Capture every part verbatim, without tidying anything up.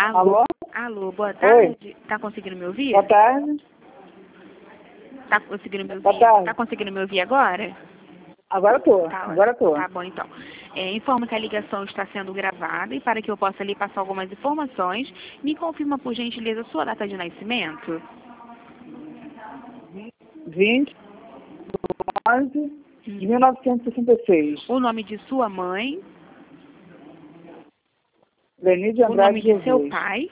Alô? Alô? Alô, boa Oi. tarde. Tá conseguindo me ouvir? Boa tarde. Tá conseguindo me Boa ouvir? tarde. Tá conseguindo me ouvir agora? Agora tô. Tá, Agora tô. tá bom, então. É, informo que a ligação está sendo gravada e para que eu possa lhe passar algumas informações, me confirma, por gentileza, sua data de nascimento. vinte de onze de mil novecentos e sessenta e seis. O nome de sua mãe, Lenide o Andrade nome de seu Jesus. pai.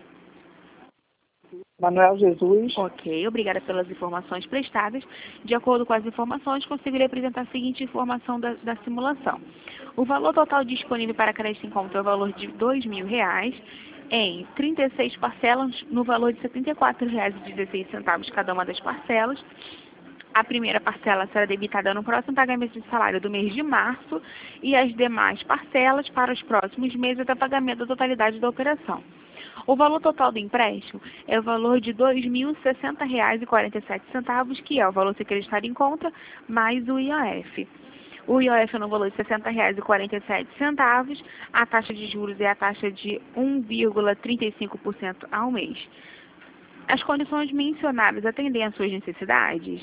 Manuel Jesus. Ok, obrigada pelas informações prestadas. De acordo com as informações, conseguirei apresentar a seguinte informação da, da simulação. O valor total disponível para crédito em conta é o valor de dois mil reais, em trinta e seis parcelas, no valor de setenta e quatro reais e dezesseis centavos cada uma das parcelas. A primeira parcela será debitada no próximo pagamento de salário do mês de março e as demais parcelas para os próximos meses até pagamento da totalidade da operação. O valor total do empréstimo é o valor de dois mil e sessenta reais e quarenta e sete centavos, que é o valor secretário em conta, mais o I O F. O I O F é no valor de sessenta reais e quarenta e sete centavos, a taxa de juros é a taxa de um vírgula trinta e cinco por cento ao mês. As condições mencionadas atendem às suas necessidades?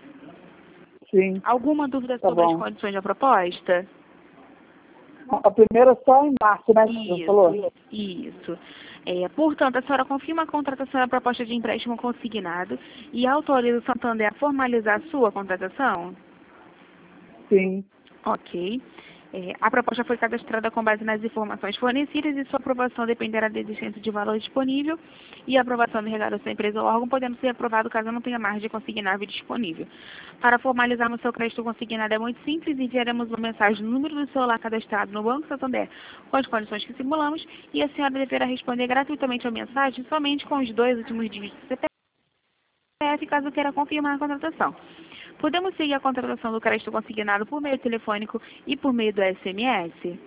Sim. Alguma dúvida Tá sobre as bom. condições da proposta? A primeira só em março, né? que Você falou? Isso, isso. É, portanto, a senhora confirma a contratação da proposta de empréstimo consignado e autoriza o Santander a formalizar a sua contratação? Sim. Ok. É, a proposta foi cadastrada com base nas informações fornecidas e sua aprovação dependerá da existência de valor disponível e a aprovação do regado da empresa ou órgão, podendo ser aprovado caso não tenha margem consignável disponível. Para formalizarmos seu crédito consignado é muito simples, enviaremos uma mensagem no número do celular cadastrado no Banco Santander com as condições que simulamos e a senhora deverá responder gratuitamente a mensagem somente com os dois últimos dígitos do C P F, caso queira confirmar a contratação. Podemos seguir a contratação do crédito consignado por meio telefônico e por meio do S M S?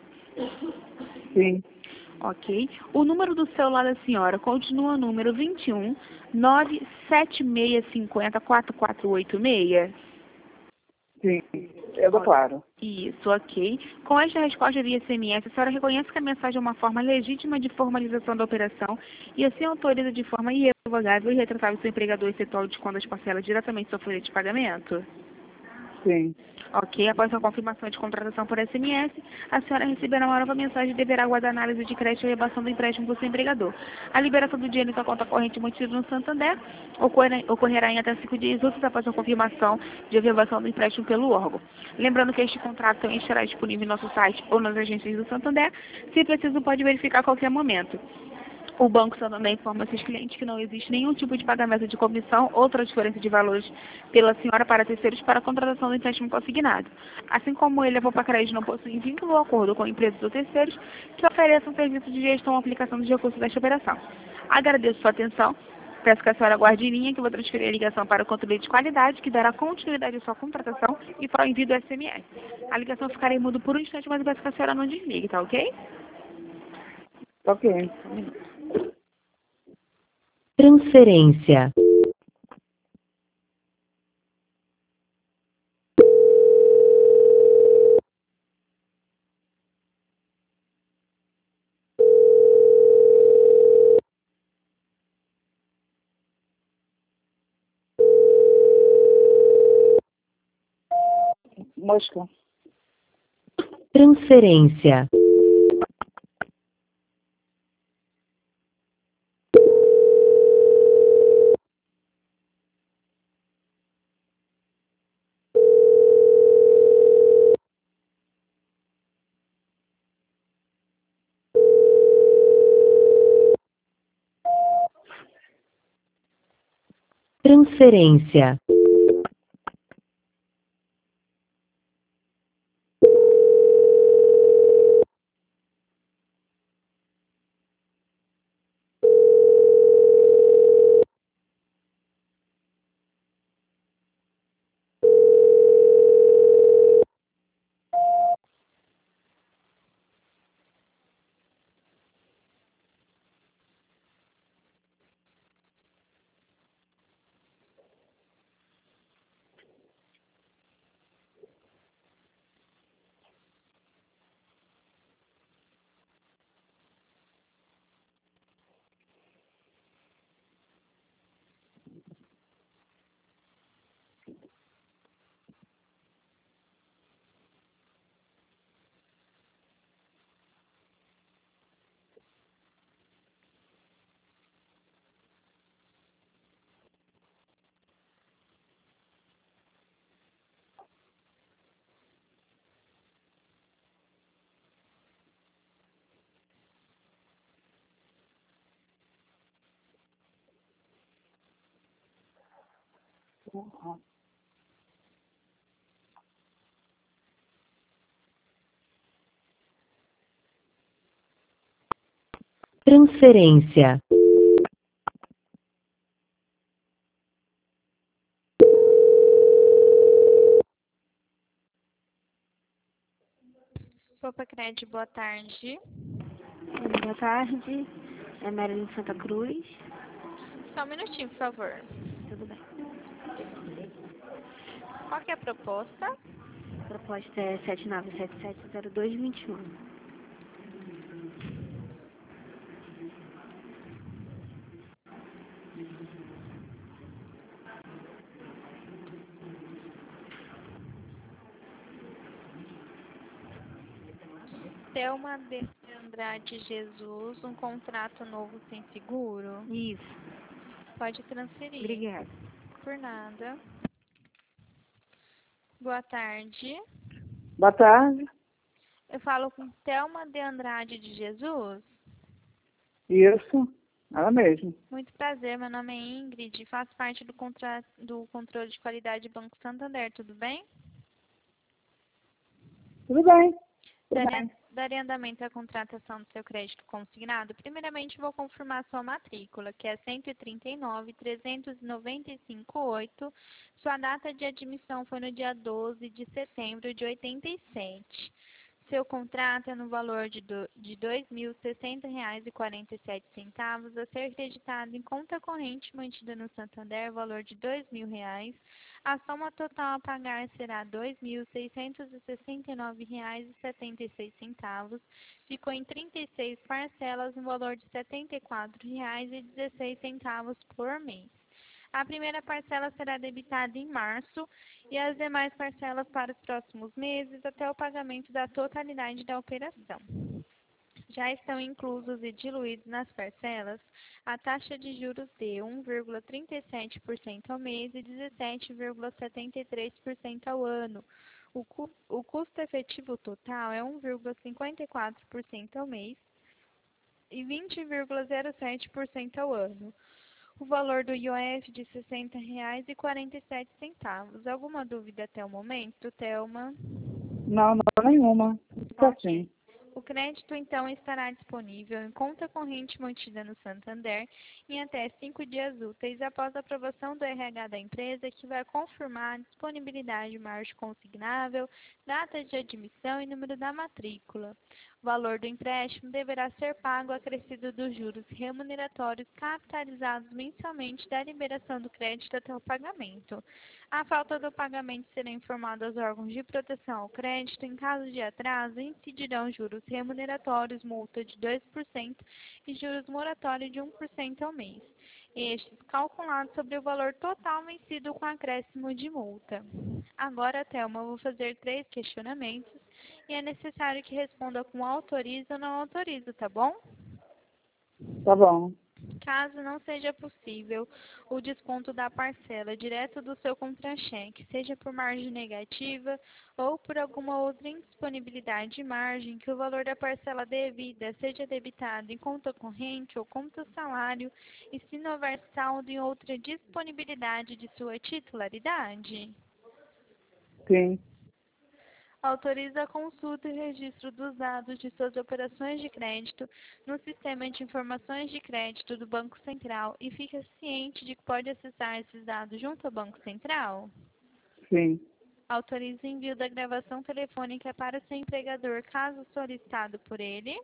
Sim. Ok. O número do celular da senhora continua o número vinte e um, nove sete seis cinco zero, quatro quatro oito seis? Sim. Eu dou claro. Isso, ok. Com esta resposta via S M S, a senhora reconhece que a mensagem é uma forma legítima de formalização da operação e assim autoriza de forma irrevogável e retratável seu empregador efetuar o desconto das parcelas diretamente sobre folha de pagamento? Sim. Ok, após a confirmação de contratação por S M S, a senhora receberá uma nova mensagem e deverá aguardar análise de crédito e rebação do empréstimo do seu empregador. A liberação do dinheiro em sua conta corrente mantida no Santander ocorre- ocorrerá em até cinco dias úteis após a confirmação de rebação do empréstimo pelo órgão. Lembrando que este contrato também estará disponível em nosso site ou nas agências do Santander. Se preciso, pode verificar a qualquer momento. O Banco Santander informa seus clientes que não existe nenhum tipo de pagamento de comissão ou transferência de valores pela senhora para terceiros para a contratação do empréstimo consignado. Assim como ele, a Poupa Crédito não possui vínculo ou acordo com empresas ou terceiros que ofereçam serviços de gestão ou aplicação dos recursos desta operação. Agradeço sua atenção. Peço que a senhora aguarde em linha, que eu vou transferir a ligação para o controle de qualidade, que dará continuidade à sua contratação e para o envio do S M S. A ligação ficará em mudo por um instante, mas eu peço que a senhora não desligue, tá ok? Ok. Transferência. Mosca. Transferência. Transferência. Uhum. Transferência. Popacred, boa tarde. Boa tarde, é Marilyn Santa Cruz. Só um minutinho, por favor. Tudo bem. Qual que é a proposta? A proposta é sete nove sete sete zero dois dois um. Thelma de Andrade Jesus, um contrato novo sem seguro? Isso, Pode transferir. obrigada. Por nada. Boa tarde. Boa tarde. Eu falo com Thelma de Andrade de Jesus. Isso, ela mesma. Muito prazer, meu nome é Ingrid, faço parte do, contra... do controle de qualidade Banco Santander, tudo bem? Tudo bem. Tudo Darei, bem. darei andamento à contratação do seu crédito consignado. Primeiramente, vou confirmar sua matrícula, que é cento e trinta e nove, trezentos e noventa e cinco, oito. Sua data de admissão foi no dia doze de setembro de oitenta e sete. Seu contrato é no valor de, do, de dois mil e sessenta reais e quarenta e sete centavos a ser creditado em conta corrente mantida no Santander, valor de dois mil reais. A soma total a pagar será dois mil seiscentos e sessenta e nove reais e setenta e seis centavos. Ficou em trinta e seis parcelas no valor de setenta e quatro reais e dezesseis centavos por mês. A primeira parcela será debitada em março e as demais parcelas para os próximos meses até o pagamento da totalidade da operação. Já estão inclusos e diluídos nas parcelas a taxa de juros de um vírgula trinta e sete por cento ao mês e dezessete vírgula setenta e três por cento ao ano. O, cu o custo efetivo total é um vírgula cinquenta e quatro por cento ao mês e vinte vírgula zero sete por cento ao ano. O valor do I O F de sessenta reais e quarenta e sete centavos. Alguma dúvida até o momento, Thelma? Não, não nenhuma. Tá Ok. assim. O crédito, então, estará disponível em conta corrente mantida no Santander em até cinco dias úteis após a aprovação do R H da empresa, que vai confirmar a disponibilidade de margem consignável, data de admissão e número da matrícula. O valor do empréstimo deverá ser pago acrescido dos juros remuneratórios capitalizados mensalmente da liberação do crédito até o pagamento. A falta do pagamento será informado aos órgãos de proteção ao crédito. Em caso de atraso, incidirão juros remuneratórios, multa de dois por cento e juros moratórios de um por cento ao mês. Estes calculados sobre o valor total vencido com acréscimo de multa. Agora, Thelma, eu vou fazer três questionamentos e é necessário que responda com autorizo ou não autorizo, tá bom? Tá bom. Caso não seja possível o desconto da parcela direto do seu contra-cheque, seja por margem negativa ou por alguma outra indisponibilidade de margem, que o valor da parcela devida seja debitado em conta corrente ou conta salário e se não houver saldo em outra disponibilidade de sua titularidade. Sim. Autoriza a consulta e registro dos dados de suas operações de crédito no Sistema de Informações de Crédito do Banco Central e fica ciente de que pode acessar esses dados junto ao Banco Central? Sim. Autoriza o envio da gravação telefônica para seu empregador, caso solicitado por ele?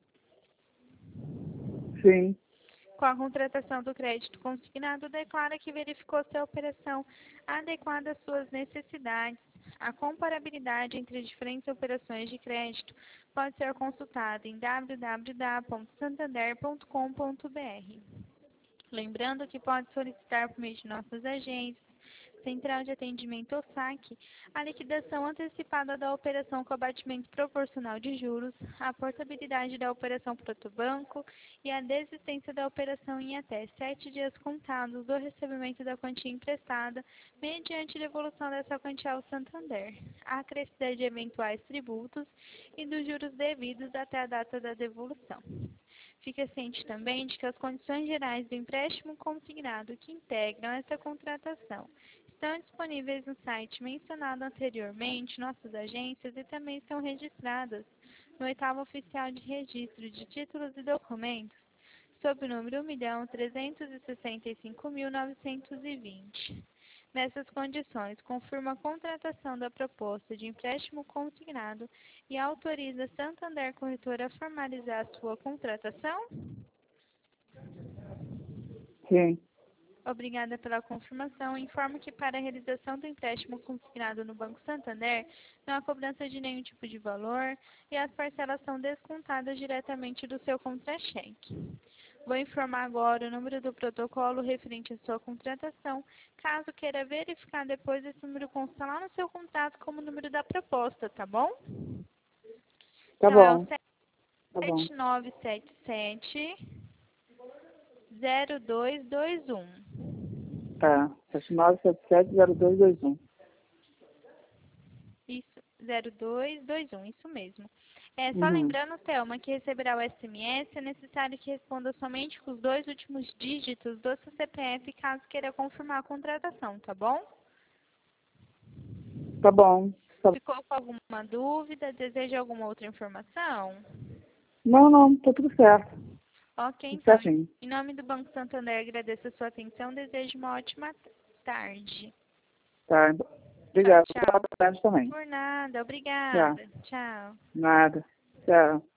Sim. Com a contratação do crédito consignado, declara que verificou se a operação adequada às suas necessidades. A comparabilidade entre diferentes operações de crédito pode ser consultada em w w w ponto santander ponto com ponto b r. Lembrando que pode solicitar por meio de nossas agências, Central de Atendimento ou saque, a liquidação antecipada da operação com abatimento proporcional de juros, a portabilidade da operação protobanco e a desistência da operação em até sete dias contados do recebimento da quantia emprestada, mediante devolução dessa quantia ao Santander, a acrescida de eventuais tributos e dos juros devidos até a data da devolução. Fica ciente também de que as condições gerais do empréstimo consignado que integram essa contratação Estão disponíveis no site mencionado anteriormente, nossas agências, e também estão registradas no oitavo oficial de registro de títulos e documentos, sob o número um milhão trezentos e sessenta e cinco mil novecentos e vinte. Nessas condições, confirma a contratação da proposta de empréstimo consignado e autoriza Santander Corretora a formalizar a sua contratação? Sim. Obrigada pela confirmação. Informo que para a realização do empréstimo consignado no Banco Santander, não há cobrança de nenhum tipo de valor e as parcelas são descontadas diretamente do seu contra-cheque. Vou informar agora o número do protocolo referente à sua contratação. Caso queira verificar depois, esse número consta lá no seu contrato como número da proposta, tá bom? Tá Então, bom. é Tá o bom. sete nove sete sete zero dois dois um. Tá. sete nove sete sete zero dois dois um. Isso, zero dois dois um, isso mesmo. É, só Uhum. lembrando, Thelma, que receberá o S M S, é necessário que responda somente com os dois últimos dígitos do seu C P F, caso queira confirmar a contratação, tá bom? Tá bom. Tá... Ficou com alguma dúvida? Deseja alguma outra informação? Não, não, tá tudo certo. Ok, Tudo então, certinho. em nome do Banco Santander, agradeço a sua atenção, desejo uma ótima tarde. Tá. Obrigado. Tchau, Boa tchau. tarde também. Por nada, Tchau. obrigada. Tchau. Nada. Tchau.